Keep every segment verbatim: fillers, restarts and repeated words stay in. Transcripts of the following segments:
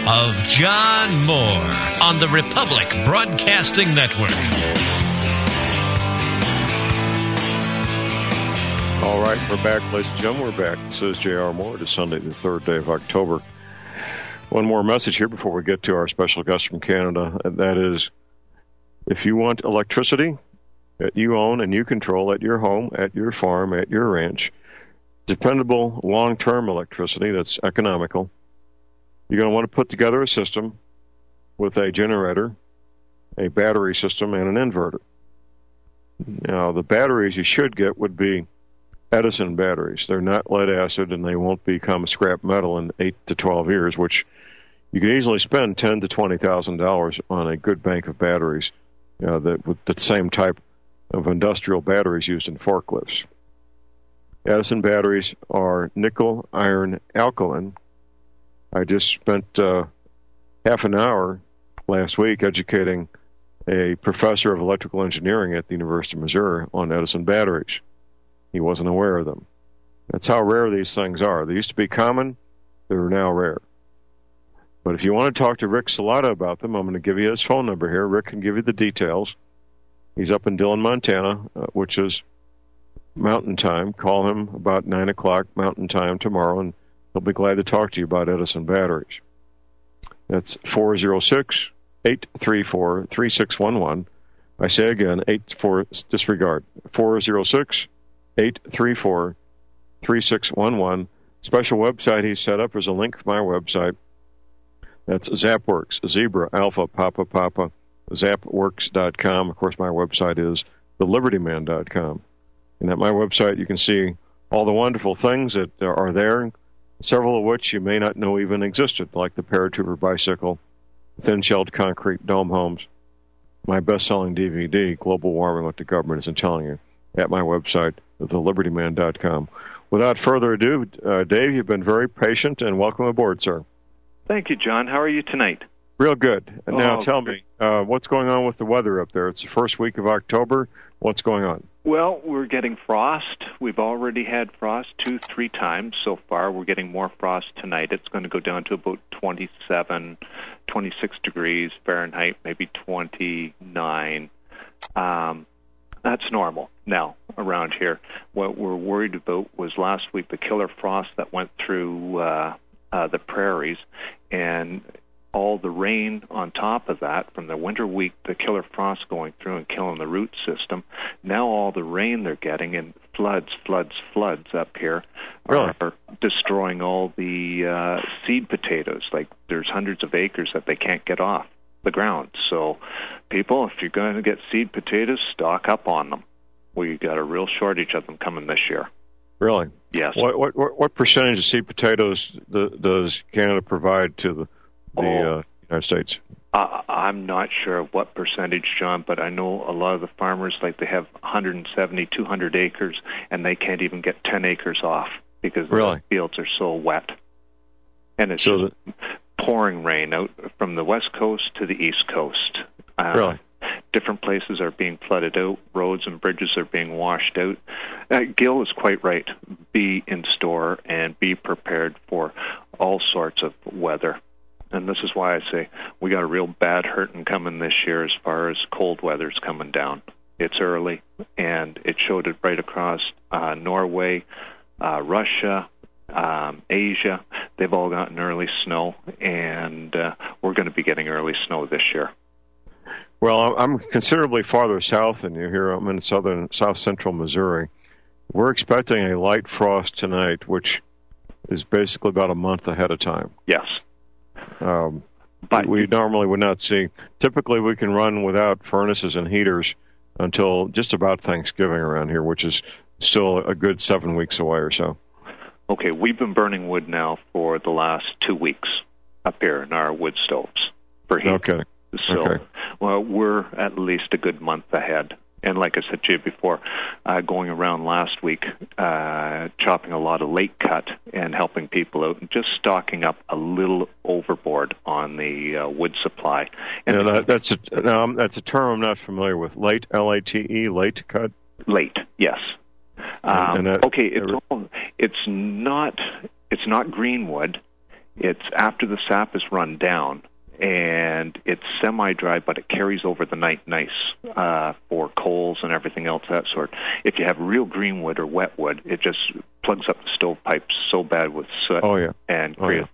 of John Moore on the Republic Broadcasting Network. All right, we're back, ladies and gentlemen. We're back. This is J R. Moore. It is Sunday, the third day of October. One more message here before we get to our special guest from Canada, and that is, if you want electricity that you own and you control at your home, at your farm, at your ranch, dependable, long-term electricity that's economical, you're going to want to put together a system with a generator, a battery system, and an inverter. Now, the batteries you should get would be Edison batteries. They're not lead acid, and they won't become scrap metal in eight to twelve years, which you can easily spend ten to twenty thousand dollars on a good bank of batteries, you know, that with the same type of industrial batteries used in forklifts. Edison batteries are nickel iron alkaline. I just spent uh, half an hour last week educating a professor of electrical engineering at the University of Missouri on Edison batteries. He wasn't aware of them. That's how rare these things are. They used to be common. They're now rare. But if you want to talk to Rick Salata about them, I'm going to give you his phone number here. Rick can give you the details. He's up in Dillon, Montana, uh, which is Mountain Time. Call him about nine o'clock Mountain Time tomorrow, and he'll be glad to talk to you about Edison batteries. That's four oh six, eight three four, three six one one. I say again, eight four disregard, four oh six, eight three four, three six one one. Special website he set up. There's a link to my website. That's ZapWorks, Zebra, Alpha, Papa, Papa, zapworks dot com. Of course, my website is the liberty man dot com. And at my website, you can see all the wonderful things that are there, several of which you may not know even existed, like the paratrooper bicycle, thin-shelled concrete dome homes, my best-selling D V D, Global Warming, What the Government Isn't Telling You, at my website, the liberty man dot com. Without further ado, uh, Dave, you've been very patient, and welcome aboard, sir. Thank you, John. How are you tonight? Real good. And oh, now tell great. me, uh, what's going on with the weather up there? It's the first week of October. What's going on? Well, we're getting frost. We've already had frost two, three times so far. We're getting more frost tonight. It's going to go down to about twenty-seven, twenty-six degrees Fahrenheit, maybe twenty-nine. Um, that's normal now around here. What we're worried about was last week the killer frost that went through uh, uh, the prairies, and all the rain on top of that from the winter week, the killer frost going through and killing the root system. Now all the rain they're getting and floods, floods, floods up here really? are destroying all the uh, seed potatoes. Like there's hundreds of acres that they can't get off the ground. So people, if you're going to get seed potatoes, stock up on them. We got a real shortage of them coming this year. Really? Yes. What what, what percentage of seed potatoes does Canada provide to the the oh, uh, United States? Uh, I'm not sure of what percentage, John, but I know a lot of the farmers, like they have one seventy, two hundred acres, and they can't even get ten acres off because really? the fields are so wet. And it's so just the, pouring rain out from the west coast to the east coast. Uh, really? Different places are being flooded out. Roads and bridges are being washed out. Uh, Gil is quite right. Be in store and be prepared for all sorts of weather. And this is why I say we got a real bad hurting coming this year as far as cold weather's coming down. It's early, and it showed it right across uh, Norway, uh, Russia, um, Asia. They've all gotten early snow, and uh, we're going to be getting early snow this year. Well, I'm considerably farther south than you here. I'm in southern, south central Missouri. We're expecting a light frost tonight, which is basically about a month ahead of time. Yes. Um, but we normally would not see. Typically, we can run without furnaces and heaters until just about Thanksgiving around here, which is still a good seven weeks away or so. Okay, we've been burning wood now for the last two weeks up here in our wood stoves for heat. Okay. So, okay. well, we're at least a good month ahead. And like I said to you before, uh, going around last week, uh, chopping a lot of late cut and helping people out and just stocking up a little overboard on the uh, wood supply. And yeah, that, that's, a, no, that's a term I'm not familiar with. Late, L A T E, late cut? Late, yes. Um, and that, okay, it's, all, it's not it's not green wood. It's after the sap is run down, and it's semi-dry, but it carries over the night nice uh, for coals and everything else that sort. If you have real green wood or wet wood, it just plugs up the stovepipes so bad with soot oh, yeah. and oh, creosote.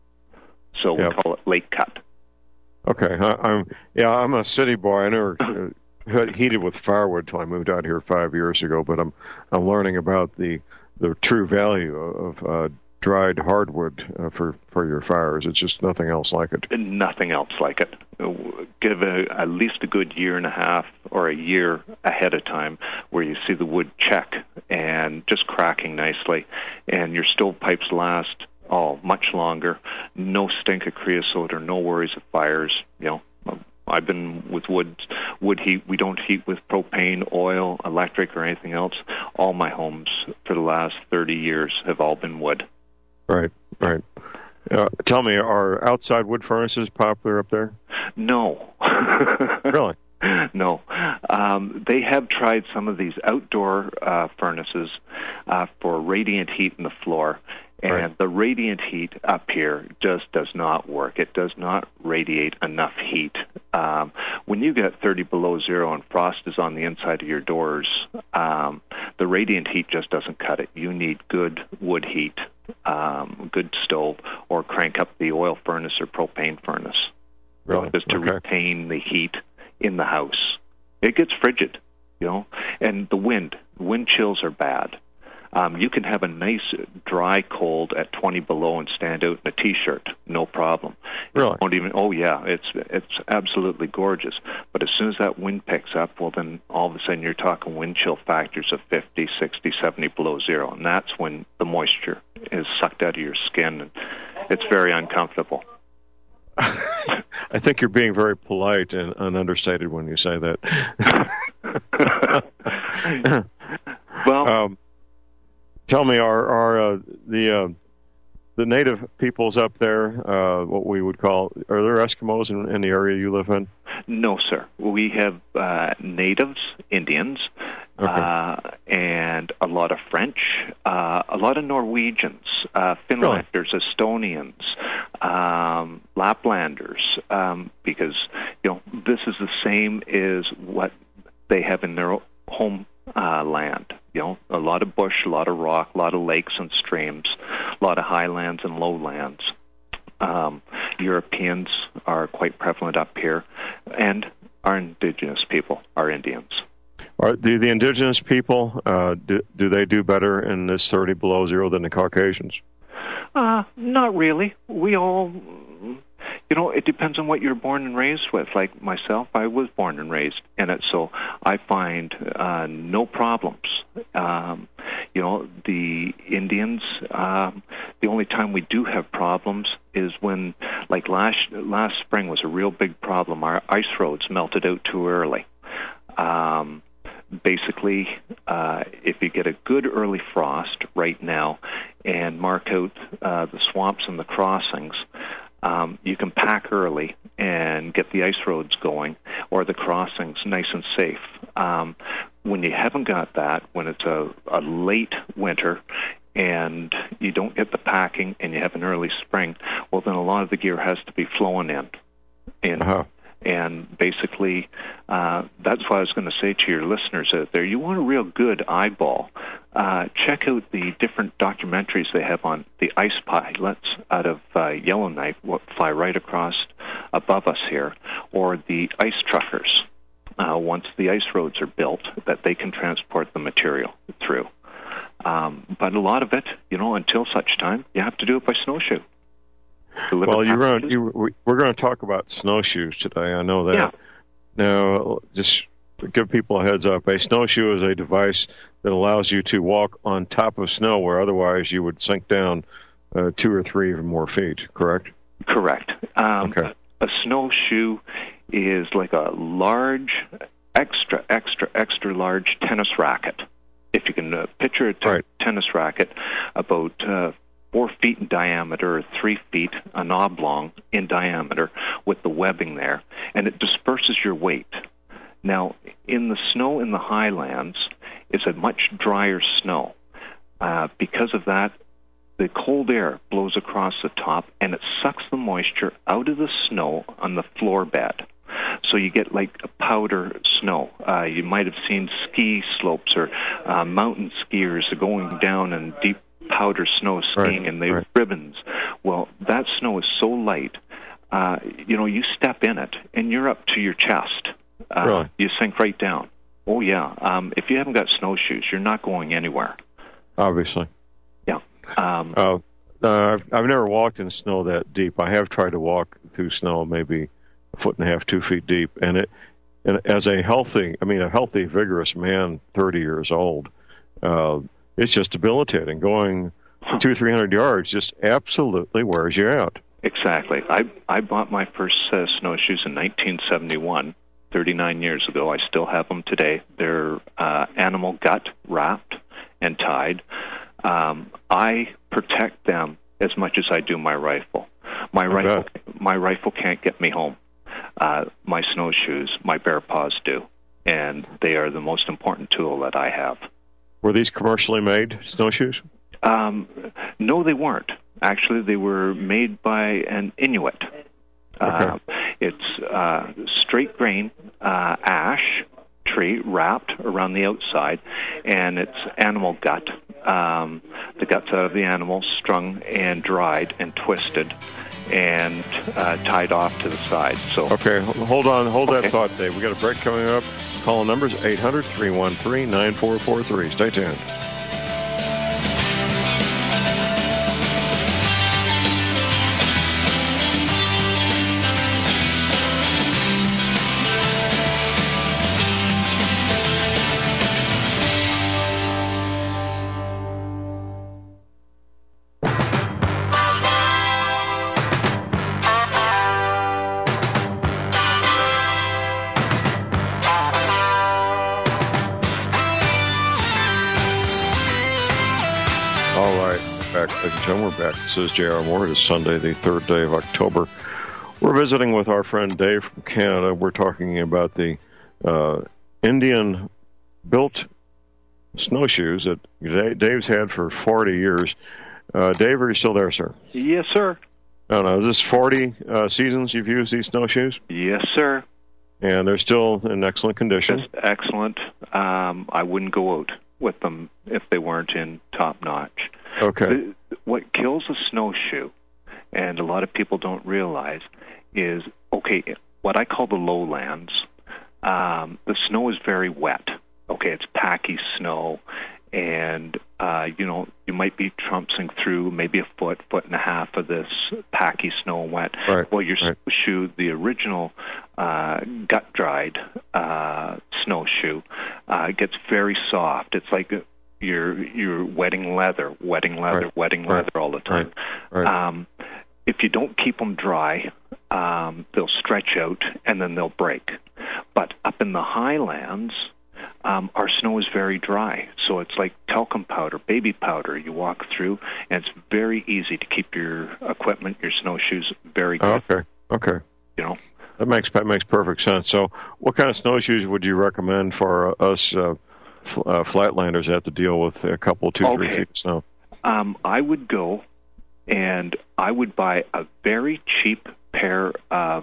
Yeah. So we yep. call it late cut. Okay, I, I'm yeah, I'm a city boy. I never uh, heated with firewood till I moved out here five years ago, but I'm I'm learning about the the true value of uh, dried hardwood uh, for for your fires. It's just nothing else like it. Nothing else like it. Give a, at least a good year and a half or a year ahead of time where you see the wood check and just cracking nicely, and your stovepipes last oh much longer. No stink of creosote or no worries of fires. You know, I've been with wood wood heat. We don't heat with propane, oil, electric, or anything else. All my homes for the last thirty years have all been wood. Right, right. Uh, tell me, are outside wood furnaces popular up there? No. Really? No. Um, they have tried some of these outdoor uh, furnaces uh, for radiant heat in the floor, and right. the radiant heat up here just does not work. It does not radiate enough heat. Um, when you get thirty below zero and frost is on the inside of your doors, um, the radiant heat just doesn't cut it. You need good wood heat, um, good stove, or crank up the oil furnace or propane furnace. Really? Just to okay. retain the heat in the house. It gets frigid, you know, and the wind, wind chills are bad. Um, you can have a nice dry cold at twenty below and stand out in a T-shirt, no problem. Really? You won't even, oh yeah, it's it's absolutely gorgeous. But as soon as that wind picks up, well then all of a sudden you're talking wind chill factors of fifty, sixty, seventy below zero, and that's when the moisture is sucked out of your skin, and it's very uncomfortable. I think you're being very polite and, and understated when you say that. Well, um, tell me, are are uh, the uh, the native peoples up there, uh, what we would call, are there Eskimos in, in the area you live in? No, sir. We have uh, natives, Indians, okay. uh, and a lot of French, uh, a lot of Norwegians, uh, Finlanders, really? Estonians, um, Laplanders, um, because you know this is the same as what they have in their home uh, land. You know, a lot of bush, a lot of rock, a lot of lakes and streams, a lot of highlands and lowlands. Um, Europeans are quite prevalent up here, and our indigenous people are Indians. Are, do the indigenous people, uh, do, do they do better in this thirty below zero than the Caucasians? Uh, not really. We all, you know, it depends on what you're born and raised with. Like myself, I was born and raised in it, so I find uh, no problems. Um, you know, the Indians, um, the only time we do have problems is when, like last last spring was a real big problem. Our ice roads melted out too early. Um, basically, uh, if you get a good early frost right now and mark out uh, the swamps and the crossings, um, you can pack early and get the ice roads going or the crossings nice and safe. Um, when you haven't got that, when it's a, a late winter and you don't get the packing and you have an early spring, well, then a lot of the gear has to be flowing in. And, uh-huh. and basically, uh, that's what I was going to say to your listeners out there. You want a real good eyeball. Uh, check out the different documentaries they have on the ice pilots out of uh, Yellowknife, what fly right across above us here, or the ice truckers. Uh, once the ice roads are built, that they can transport the material through. Um, but a lot of it, you know, until such time, you have to do it by snowshoe. Deliver well, you're packages. going, you, we're going to talk about snowshoes today. I know that. Yeah. Now, just give people a heads up. A snowshoe is a device that allows you to walk on top of snow where otherwise you would sink down uh, two or three or more feet, correct? Correct. Um, okay. A snowshoe is like a large, extra, extra, extra large tennis racket. If you can uh, picture a t- right. tennis racket about uh, four feet in diameter or three feet, an oblong in diameter with the webbing there, and it disperses your weight. Now, in the snow in the highlands, it's a much drier snow. Uh, because of that, the cold air blows across the top, and it sucks the moisture out of the snow on the floor bed. So you get like a powder snow. Uh, you might have seen ski slopes or uh, mountain skiers going down in deep powder snow skiing, right, and they have right. ribbons. Well, that snow is so light, uh, you know, you step in it, and you're up to your chest. Uh, really? You sink right down. Oh, yeah. Um, if you haven't got snowshoes, you're not going anywhere. Obviously. Yeah. Um, uh, uh, I've, I've never walked in snow that deep. I have tried to walk through snow maybe a foot and a half, two feet deep, and it, and as a healthy, I mean, a healthy, vigorous man, thirty years old, uh, it's just debilitating. Going two, three hundred yards just absolutely wears you out. Exactly. I I bought my first set of snowshoes in nineteen seventy-one, thirty-nine years ago. I still have them today. They're uh, animal gut wrapped and tied. Um, I protect them as much as I do my rifle. My I rifle, bet. my rifle can't get me home. Uh, my snowshoes, my Bear Paws do, and they are the most important tool that I have. Were these commercially made snowshoes? Um, no, they weren't. Actually, they were made by an Inuit. Okay. Uh, it's uh, straight grain uh, ash tree wrapped around the outside, and it's animal gut. Um, the guts out of the animal strung and dried and twisted and uh, tied off to the side. So Okay, hold on, hold Okay. that thought, Dave. We got a break coming up. Call numbers eight hundred, three one three, nine four four three. Stay tuned. Ladies and gentlemen, we're back. This is J R Moore. It is Sunday, the third day of October. We're visiting with our friend Dave from Canada. We're talking about the uh, Indian-built snowshoes that Dave's had for forty years. Uh, Dave, are you still there, sir? Yes, sir. I don't know. Is this forty uh, seasons you've used these snowshoes? Yes, sir. And they're still in excellent condition? It's excellent. Um, I wouldn't go out with them if they weren't in top notch. Okay. The, what kills a snowshoe, and a lot of people don't realize, is, okay, what I call the lowlands, um, the snow is very wet. Okay, it's packy snow, and, uh, you know, you might be trouncing through maybe a foot, foot and a half of this packy snow and wet. Right, Well, your right. snowshoe, the original uh, gut-dried uh, snowshoe, uh, gets very soft. It's like you're you're wetting leather, wetting leather, Right, wetting right, leather all the time. Right, right. Um, if you don't keep them dry, um, they'll stretch out and then they'll break. But up in the highlands, um, our snow is very dry, so it's like talcum powder, baby powder. You walk through, and it's very easy to keep your equipment, your snowshoes, very good. Okay, okay. You know, That makes that makes perfect sense. So, what kind of snowshoes would you recommend for uh, us uh, fl- uh, flatlanders that have to deal with a couple, two, three Okay. feet of snow? um, I would go and I would buy a very cheap pair of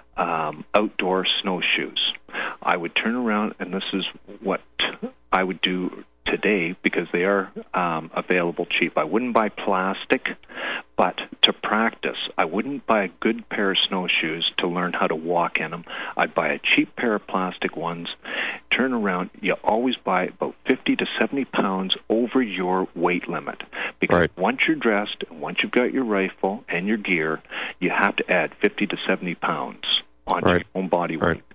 um, outdoor snowshoes. I would turn around, and this is what I would do today because they are um, available cheap. I wouldn't buy plastic, but to practice, I wouldn't buy a good pair of snowshoes to learn how to walk in them. I'd buy a cheap pair of plastic ones. Turn around, you always buy about fifty to seventy pounds over your weight limit. Because Right. once you're dressed, and once you've got your rifle and your gear, you have to add fifty to seventy pounds onto Right. your own body weight. Right.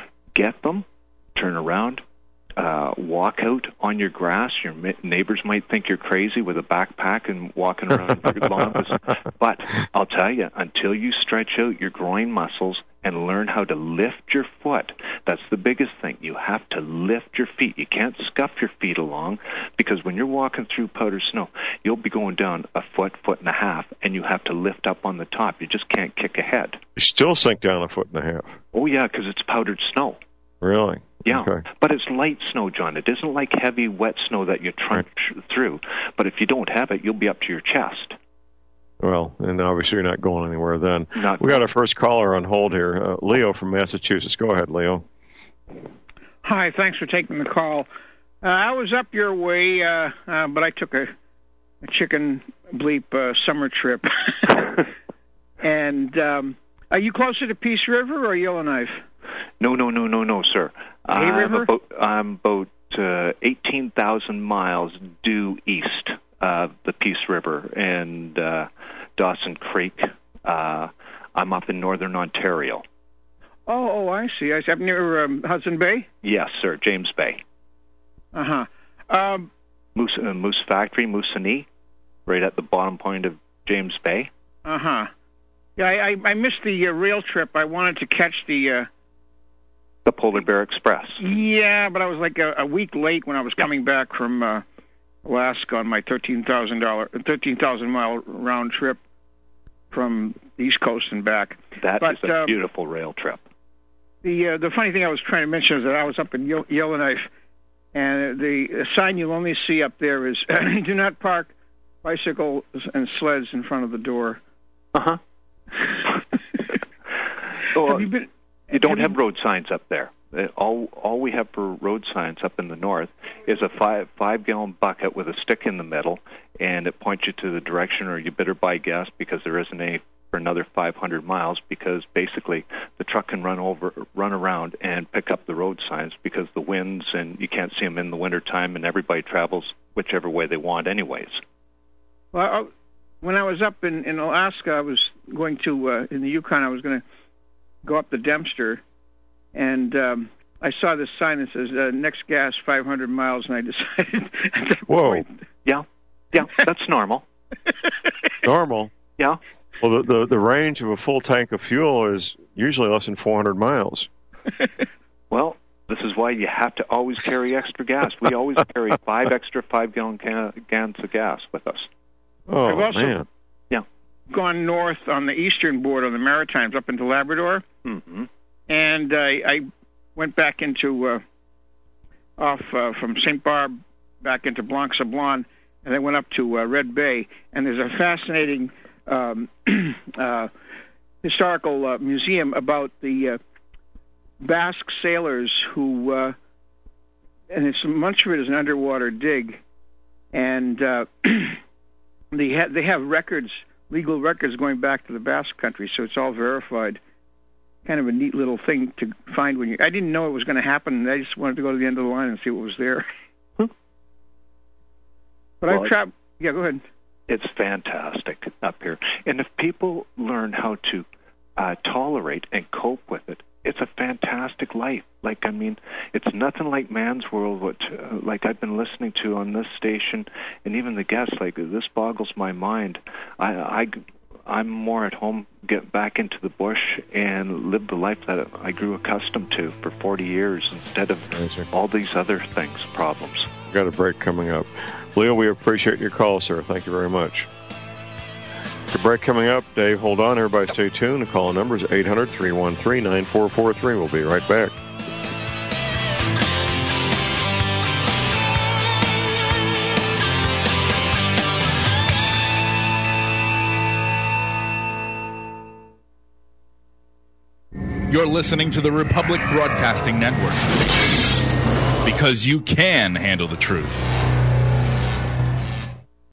Get them, turn around, uh, walk out on your grass. Your mi- neighbors might think you're crazy with a backpack and walking around your lawn. But I'll tell you, until you stretch out your groin muscles and learn how to lift your foot, that's the biggest thing. You have to lift your feet. You can't scuff your feet along because when you're walking through powder snow, you'll be going down a foot, foot and a half, and you have to lift up on the top. You just can't kick ahead. You still sink down a foot and a half. Oh, yeah, because it's powdered snow. Really? Yeah, Okay. but it's light snow, John. It isn't like heavy, wet snow that you trudge Right. through. But if you don't have it, you'll be up to your chest. Well, and obviously you're not going anywhere then. Not We got our first caller on hold here, uh, Leo from Massachusetts. Go ahead, Leo. Hi, thanks for taking the call. Uh, I was up your way, uh, uh, but I took a, a chicken bleep uh, summer trip. And um, are you closer to Peace River or Yellowknife? No, no, no, no, no, sir. Hay I'm River? about, I'm about uh, eighteen thousand miles due east of the Peace River and uh, Dawson Creek. Uh, I'm up in northern Ontario. Oh, oh, I see. I see. Up near um, Hudson Bay? Yes, sir, James Bay. Uh-huh. Um, Moose, uh, Moose Factory, Moosonee, right at the bottom point of James Bay. uh-huh. Yeah, I, I, I missed the uh, rail trip. I wanted to catch the... Uh, The Polar Bear Express. yeah, but I was like a, a week late when I was coming back from uh, Alaska on my thirteen thousand dollars, thirteen thousand mile round trip from the East Coast and back. That But, is a um, beautiful rail trip. The uh, the funny thing I was trying to mention is that I was up in Ye- Yellowknife, and the sign you'll only see up there is "Do not park bicycles and sleds in front of the door." Uh-huh. Well, Have you been? you don't have have road signs up there. Uh, All all we have for road signs up in the north is a five five gallon bucket with a stick in the middle, and it points you to the direction, or you better buy gas because there isn't any for another five hundred miles. Because basically the truck can run over, run around, and pick up the road signs because the winds and you can't see them in the wintertime, and everybody travels whichever way they want, anyways. Well, I, when I was up in, in Alaska, I was going to uh, in the Yukon. I was going to go up the Dempster, and um, I saw this sign that says uh, "Next gas five hundred miles," and I decided at that Whoa. point. Yeah, yeah, that's normal. Normal. Yeah. Well, the, the, the range of a full tank of fuel is usually less than four hundred miles. Well, this is why you have to always carry extra gas. We always carry five extra five-gallon can- cans of gas with us. Oh, I've also- man. Gone north on the eastern border on the Maritimes up into Labrador, Mm-hmm. and I, I went back into uh, off uh, from Saint Barb back into Blanc Sablon, and then went up to uh, Red Bay. And there's a fascinating um, uh, historical uh, museum about the uh, Basque sailors who, uh, and it's much of it is an underwater dig, and uh, they ha- they have records. Legal records going back to the Basque country, so it's all verified. Kind of a neat little thing to find when you. I didn't know it was going to happen. I just wanted to go to the end of the line and see what was there. Hmm. But Well, I've traveled. Yeah, go ahead. It's fantastic up here. And if people learn how to uh, tolerate and cope with it, it's a fantastic life. Like, I mean, it's nothing like Man's World, what, uh, like I've been listening to on this station, and even the guests, like, this boggles my mind. I, I, I'm more at home, get back into the bush, and live the life that I grew accustomed to for forty years instead of Amazing. all these other things, problems. We've got a break coming up. Leo, we appreciate your call, sir. Thank you very much. The break coming up. Dave, hold on. Everybody stay tuned. The call number is eight hundred, three one three, nine four four three. We'll be right back. You're listening to the Republic Broadcasting Network, because you can handle the truth.